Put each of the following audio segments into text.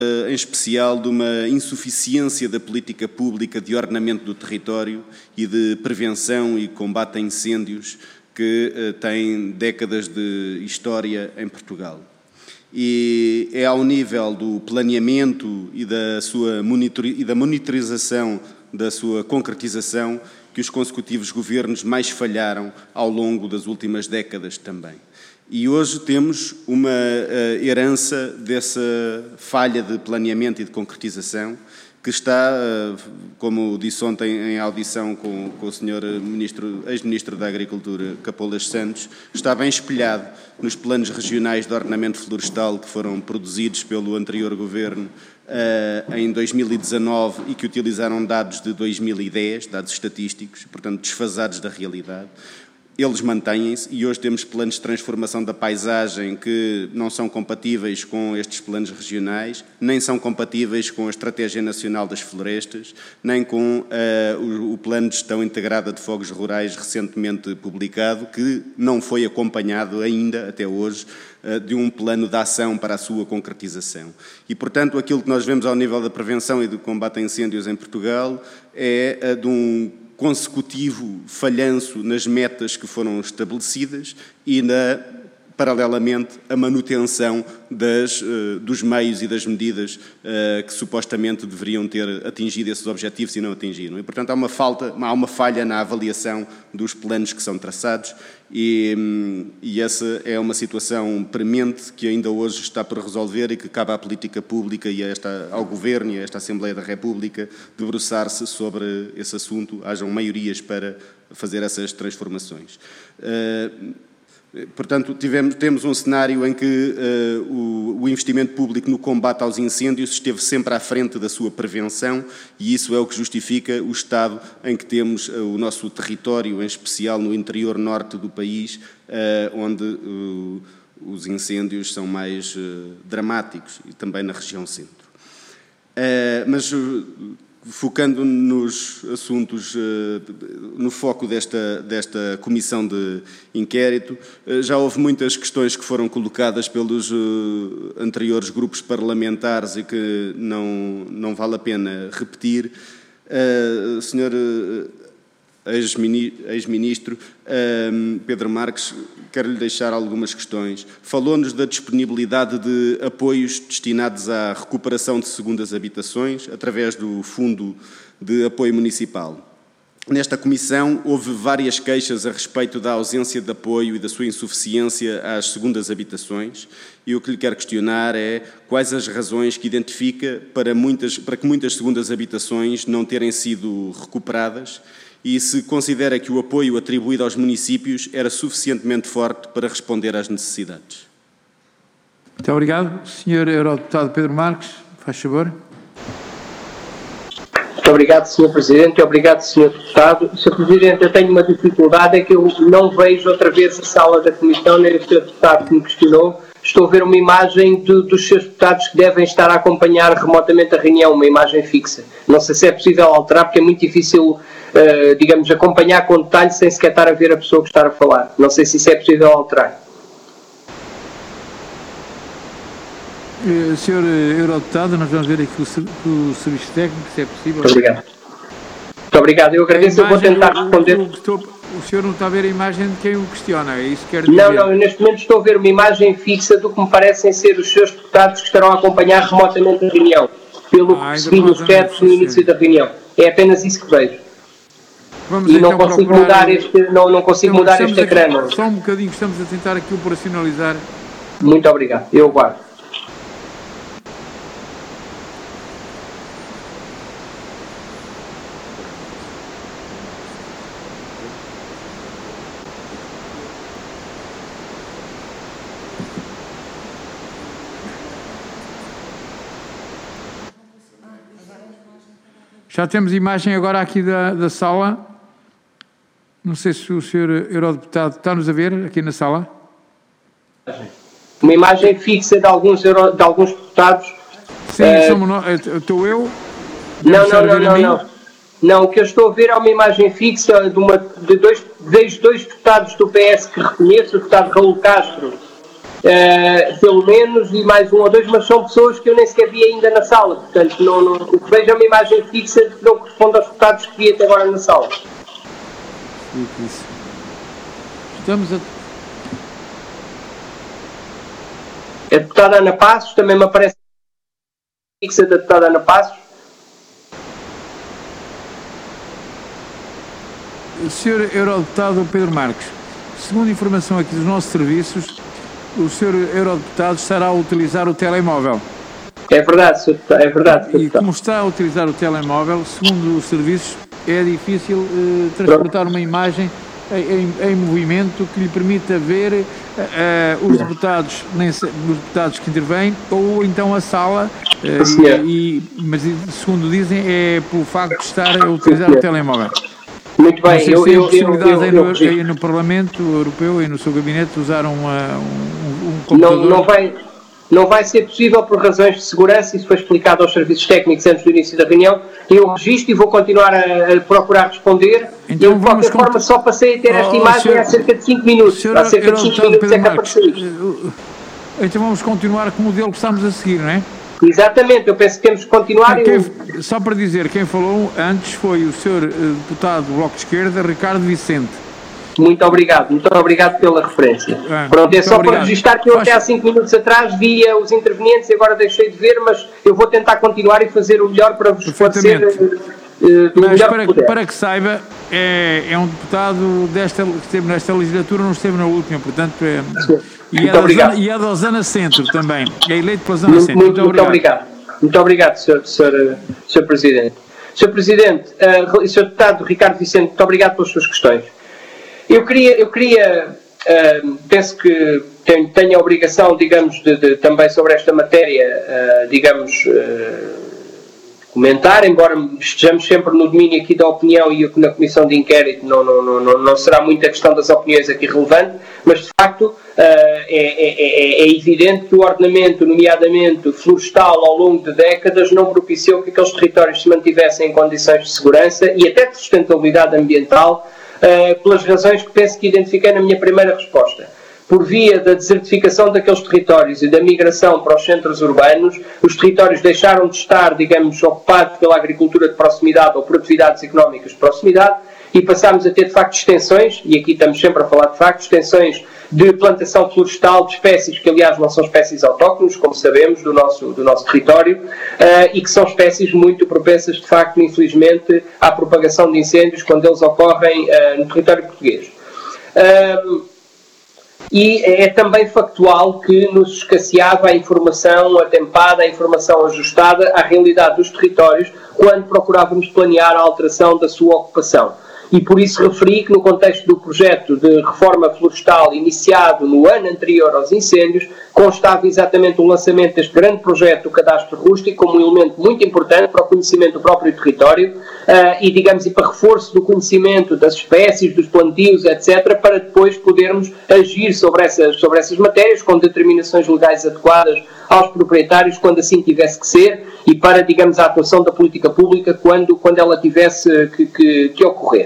em especial de uma insuficiência da política pública de ordenamento do território e de prevenção e combate a incêndios que tem décadas de história em Portugal. E é ao nível do planeamento e da monitorização da sua concretização que os consecutivos governos mais falharam ao longo das últimas décadas também. E hoje temos uma herança dessa falha de planeamento e de concretização que está, como disse ontem em audição com o Sr. ex-Ministro da Agricultura, Capolas Santos, está bem espelhado nos planos regionais de ordenamento florestal que foram produzidos pelo anterior Governo em 2019 e que utilizaram dados de 2010, dados estatísticos, portanto desfasados da realidade. Eles mantêm-se e hoje temos planos de transformação da paisagem que não são compatíveis com estes planos regionais, nem são compatíveis com a Estratégia Nacional das Florestas, nem com o Plano de Gestão Integrada de Fogos Rurais recentemente publicado, que não foi acompanhado ainda, até hoje, de um plano de ação para a sua concretização. E, portanto, aquilo que nós vemos ao nível da prevenção e do combate a incêndios em Portugal é de um consecutivo falhanço nas metas que foram estabelecidas e, paralelamente, a manutenção dos meios e das medidas que supostamente deveriam ter atingido esses objetivos e não atingiram. E, portanto, há uma falha na avaliação dos planos que são traçados e essa é uma situação premente que ainda hoje está por resolver e que cabe à política pública e ao Governo e a esta Assembleia da República debruçar-se sobre esse assunto, hajam maiorias para fazer essas transformações. Portanto, temos um cenário em que o investimento público no combate aos incêndios esteve sempre à frente da sua prevenção e isso é o que justifica o estado em que temos o nosso território, em especial no interior norte do país, onde os incêndios são mais dramáticos e também na região centro. Mas focando nos assuntos, no foco desta comissão de inquérito, já houve muitas questões que foram colocadas pelos anteriores grupos parlamentares e que não vale a pena repetir. Senhor ex-ministro Pedro Marques, quero-lhe deixar algumas questões. Falou-nos da disponibilidade de apoios destinados à recuperação de segundas habitações através do Fundo de Apoio Municipal. Nesta comissão houve várias queixas a respeito da ausência de apoio e da sua insuficiência às segundas habitações e o que lhe quero questionar é quais as razões que identifica para que muitas segundas habitações não terem sido recuperadas e se considera que o apoio atribuído aos municípios era suficientemente forte para responder às necessidades. Muito obrigado. Sr. Eurodeputado Pedro Marques, faz favor. Muito obrigado, Sr. Presidente, e obrigado, Sr. Deputado. Sr. Presidente, eu tenho uma dificuldade, é que eu não vejo outra vez a sala da Comissão, nem o Sr. Deputado que me questionou. Estou a ver uma imagem dos seus deputados que devem estar a acompanhar remotamente a reunião, uma imagem fixa. Não sei se é possível alterar, porque é muito difícil, digamos, acompanhar com detalhe sem sequer estar a ver a pessoa que está a falar. Não sei se isso é possível alterar. Senhor Eurodeputado, nós vamos ver aqui o serviço técnico, se é possível. Muito obrigado. Muito obrigado. Eu agradeço, eu vou tentar responder. O senhor não está a ver a imagem de quem o questiona, é isso que quer dizer? Não, eu neste momento estou a ver uma imagem fixa do que me parecem ser os seus deputados que estarão a acompanhar remotamente a reunião, pelo que percebi no chat no início da reunião. É apenas isso que vejo. Vamos e então não consigo mudar não consigo mudar este ecrã. Só um bocadinho, estamos a tentar aqui operacionalizar. Muito obrigado, eu aguardo. Já temos imagem agora aqui da sala. Não sei se o Sr. Eurodeputado está-nos a ver aqui na sala. Uma imagem fixa de alguns deputados. Sim, estou eu. Não. Não, o que eu estou a ver é uma imagem fixa de dois deputados do PS que reconheço, o deputado Raul Castro pelo menos, e mais um ou dois, mas são pessoas que eu nem sequer vi ainda na sala. Portanto, o que vejo é uma imagem fixa que não corresponde aos deputados que vi até agora na sala. Estamos a... A deputada Ana Passos, também me aparece fixa da deputada Ana Passos. Sr. Eurodeputado Pedro Marques, segundo informação aqui dos nossos serviços, o Sr. Eurodeputado estará a utilizar o telemóvel. É verdade, Sr. Deputado, é verdade. Sr. E como está a utilizar o telemóvel, segundo os serviços, é difícil transportar uma imagem em movimento que lhe permita ver os deputados que intervêm ou então a sala, mas segundo dizem é pelo facto de estar a utilizar o telemóvel. Muito bem, eu aí no Parlamento Europeu e no seu gabinete usar um computador. Não vai ser possível por razões de segurança, isso foi explicado aos serviços técnicos antes do início da reunião. Eu registro e vou continuar a procurar responder. Então, eu, de qualquer forma, só passei a ter esta imagem há cerca de 5 minutos. Há cerca de 5 minutos é que apareceu isto. Então vamos continuar com o modelo que estamos a seguir, não é? Exatamente, eu penso que temos que continuar. Só para dizer, quem falou antes foi o Sr. Deputado do Bloco de Esquerda, Ricardo Vicente. Muito obrigado pela referência. Pronto, é só para registrar que eu até há 5 minutos atrás via os intervenientes e agora deixei de ver, mas eu vou tentar continuar e fazer o melhor para vos esclarecer do melhor que puder. Para que saiba, é um deputado que esteve nesta legislatura, não esteve na última, portanto e é da Zona Centro também, é eleito pela Zona Centro. Muito obrigado. Muito obrigado, Sr. Presidente. Sr. Presidente, Sr. Deputado Ricardo Vicente, muito obrigado pelas suas questões. Eu queria penso que tenho a obrigação, digamos, de também sobre esta matéria, comentar, embora estejamos sempre no domínio aqui da opinião e na comissão de inquérito não será muito a questão das opiniões aqui relevante, mas de facto é evidente que o ordenamento, nomeadamente florestal, ao longo de décadas não propiciou que aqueles territórios se mantivessem em condições de segurança e até de sustentabilidade ambiental, pelas razões que penso que identifiquei na minha primeira resposta. Por via da desertificação daqueles territórios e da migração para os centros urbanos, os territórios deixaram de estar, digamos, ocupados pela agricultura de proximidade ou por atividades económicas de proximidade e passámos a ter, de facto, extensões, e aqui estamos sempre a falar de facto, extensões de plantação florestal de espécies que, aliás, não são espécies autóctones, como sabemos, do nosso território, e que são espécies muito propensas, de facto, infelizmente, à propagação de incêndios quando eles ocorrem no território português. E é também factual que nos escasseava a informação atempada, a informação ajustada à realidade dos territórios quando procurávamos planear a alteração da sua ocupação. E por isso referi que no contexto do projeto de reforma florestal iniciado no ano anterior aos incêndios, constava exatamente o lançamento deste grande projeto do cadastro rústico como um elemento muito importante para o conhecimento do próprio território e para reforço do conhecimento das espécies, dos plantios, etc., para depois podermos agir sobre essas matérias com determinações legais adequadas aos proprietários quando assim tivesse que ser e para, a atuação da política pública quando ela tivesse que ocorrer.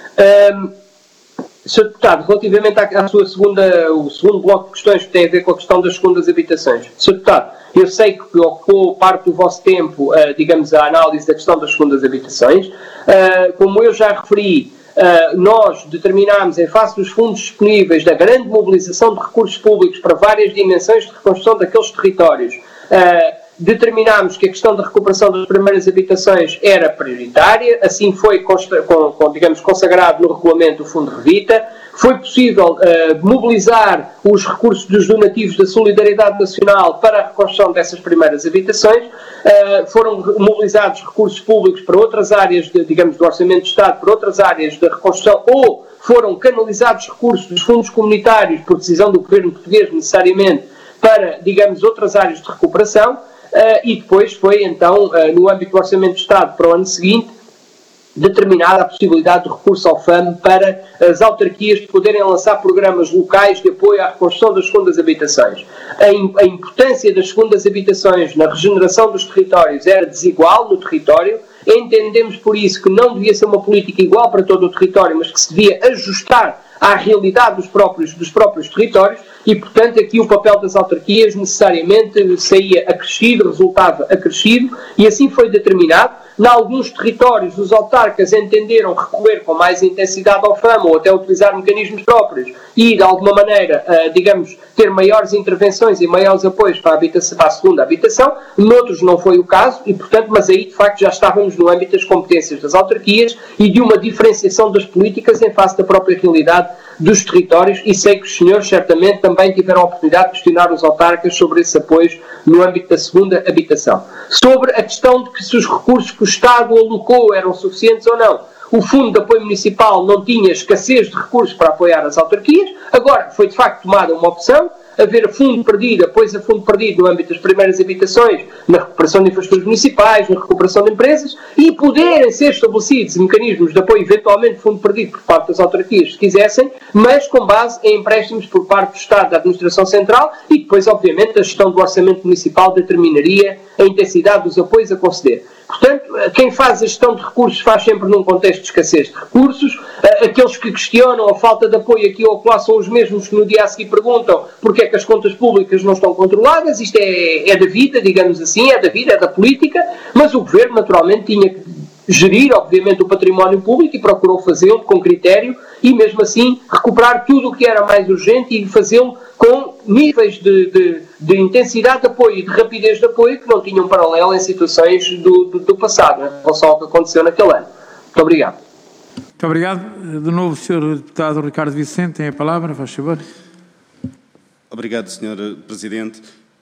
Sr. Deputado, relativamente o segundo bloco de questões que tem a ver com a questão das segundas habitações. Sr. Deputado, eu sei que ocupou parte do vosso tempo, a análise da questão das segundas habitações. Como eu já referi, nós determinámos, em face dos fundos disponíveis, da grande mobilização de recursos públicos para várias dimensões de reconstrução daqueles territórios, determinámos que a questão da recuperação das primeiras habitações era prioritária, assim foi consagrado no regulamento do Fundo Revita. Foi possível mobilizar os recursos dos donativos da Solidariedade Nacional para a reconstrução dessas primeiras habitações. Foram mobilizados recursos públicos para outras áreas, do Orçamento de Estado, para outras áreas da reconstrução, ou foram canalizados recursos dos fundos comunitários, por decisão do Governo português, necessariamente, para, outras áreas de recuperação. E depois foi, então, no âmbito do Orçamento de Estado para o ano seguinte, determinada a possibilidade de recurso ao FAM para as autarquias poderem lançar programas locais de apoio à reconstrução das segundas habitações. A importância das segundas habitações na regeneração dos territórios era desigual no território. Entendemos por isso que não devia ser uma política igual para todo o território, mas que se devia ajustar à realidade dos próprios territórios, e, portanto, aqui o papel das autarquias necessariamente saía acrescido, resultava acrescido, e assim foi determinado. Em alguns territórios, os autarcas entenderam recorrer com mais intensidade ao FAM ou até utilizar mecanismos próprios e, de alguma maneira, digamos, ter maiores intervenções e maiores apoios para a segunda habitação. Noutros não foi o caso e, portanto, mas aí, de facto, já estávamos no âmbito das competências das autarquias e de uma diferenciação das políticas em face da própria realidade dos territórios, e sei que os senhores certamente também tiveram a oportunidade de questionar os autarcas sobre esses apoios no âmbito da segunda habitação. Sobre a questão de que se os recursos que o Estado alocou eram suficientes ou não, o Fundo de Apoio Municipal não tinha escassez de recursos para apoiar as autarquias. Agora foi de facto tomada uma opção, haver fundo perdido, apoio a fundo perdido no âmbito das primeiras habitações, na recuperação de infraestruturas municipais, na recuperação de empresas, e poderem ser estabelecidos mecanismos de apoio, eventualmente fundo perdido por parte das autarquias, se quisessem, mas com base em empréstimos por parte do Estado, da Administração Central, e depois, obviamente, a gestão do orçamento municipal determinaria a intensidade dos apoios a conceder. Portanto, quem faz a gestão de recursos faz sempre num contexto de escassez de recursos. Aqueles que questionam a falta de apoio aqui ou acolá são os mesmos que no dia a seguir perguntam porque é que as contas públicas não estão controladas. Isto é da vida, digamos assim, é da vida, é da política, mas o Governo naturalmente tinha que gerir, obviamente, o património público e procurou fazê-lo com critério e, mesmo assim, recuperar tudo o que era mais urgente e fazê-lo com níveis de intensidade de apoio e de rapidez de apoio que não tinham paralelo em situações do passado, em relação ao que aconteceu naquele ano. Muito obrigado. Muito obrigado. De novo, Sr. Deputado Ricardo Vicente, tem a palavra, faz favor. Obrigado, Sr. Presidente,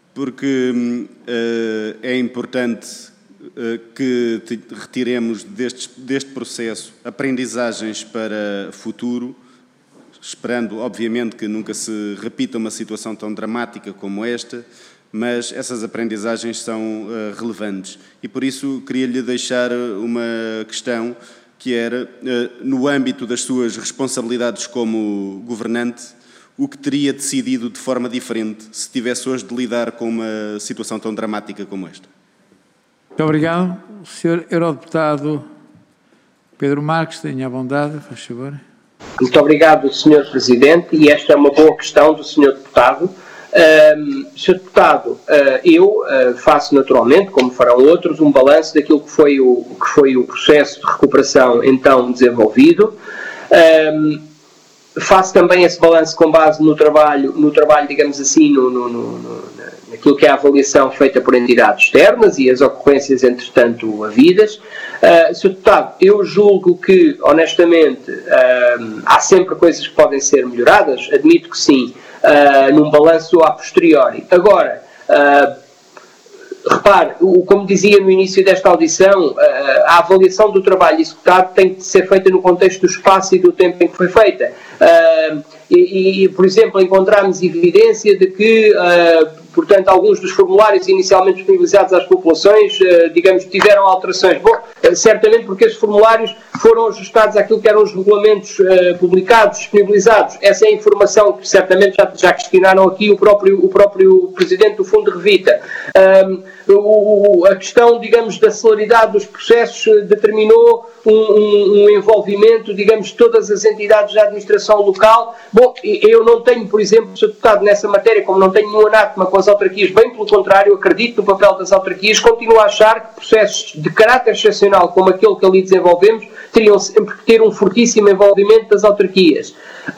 porque é importante que retiremos deste processo aprendizagens para futuro, esperando, obviamente, que nunca se repita uma situação tão dramática como esta, mas essas aprendizagens são relevantes. E por isso queria-lhe deixar uma questão que era, no âmbito das suas responsabilidades como governante, o que teria decidido de forma diferente se tivesse hoje de lidar com uma situação tão dramática como esta? Muito obrigado. O Sr. Eurodeputado Pedro Marques, tenha a bondade, faz favor. Muito obrigado, Sr. Presidente, e esta é uma boa questão do Sr. Deputado. Sr. Deputado, eu faço naturalmente, como farão outros, um balanço daquilo que foi o processo de recuperação então desenvolvido. Faço também esse balanço com base no trabalho, digamos assim, naquilo que é a avaliação feita por entidades externas e as ocorrências, entretanto, havidas. Sr. Deputado, eu julgo que, honestamente, há sempre coisas que podem ser melhoradas, admito que sim, num balanço a posteriori. Agora, repare, como dizia no início desta audição, a avaliação do trabalho executado tem que ser feita no contexto do espaço e do tempo em que foi feita. Por exemplo, encontramos evidência de que, portanto, alguns dos formulários inicialmente disponibilizados às populações, digamos, tiveram alterações. Bom, certamente porque esses formulários foram ajustados àquilo que eram os regulamentos publicados, disponibilizados. Essa é a informação que certamente já questionaram aqui o próprio Presidente do Fundo de Revita. A questão, digamos, da celeridade dos processos determinou um envolvimento, digamos, de todas as entidades da administração local. Bom, eu não tenho, por exemplo, Sr. Deputado, nessa matéria, como não tenho nenhum anátema com as autarquias, bem pelo contrário, acredito no papel das autarquias, continuo a achar que processos de caráter excepcional como aquele que ali desenvolvemos teriam sempre que ter um fortíssimo envolvimento das autarquias.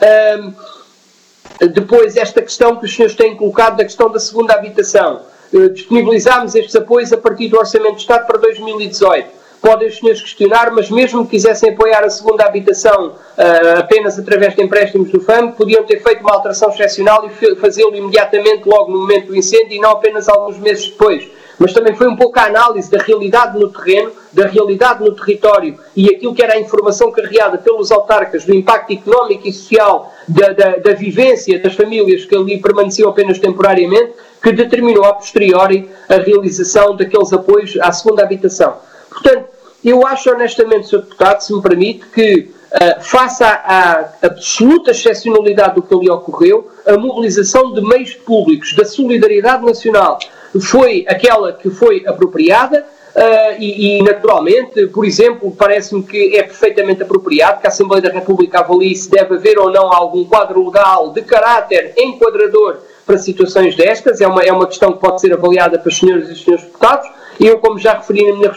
Depois, esta questão que os senhores têm colocado da questão da segunda habitação. Disponibilizámos estes apoios a partir do Orçamento de Estado para 2018. Podem os senhores questionar, mas mesmo que quisessem apoiar a segunda habitação apenas através de empréstimos do FAM, podiam ter feito uma alteração excepcional e fazê-lo imediatamente logo no momento do incêndio e não apenas alguns meses depois. Mas também foi um pouco a análise da realidade no terreno, da realidade no território e aquilo que era a informação carregada pelos autarcas do impacto económico e social da vivência das famílias que ali permaneciam apenas temporariamente, que determinou a posteriori a realização daqueles apoios à segunda habitação. Portanto, eu acho honestamente, Sr. Deputado, se me permite, que face à absoluta excepcionalidade do que ali ocorreu, a mobilização de meios públicos da solidariedade nacional foi aquela que foi apropriada. e naturalmente, por exemplo, parece-me que é perfeitamente apropriado que a Assembleia da República avalie se deve haver ou não algum quadro legal de caráter enquadrador para situações destas. É uma questão que pode ser avaliada pelos senhores e senhores deputados. Eu, como já referi na minha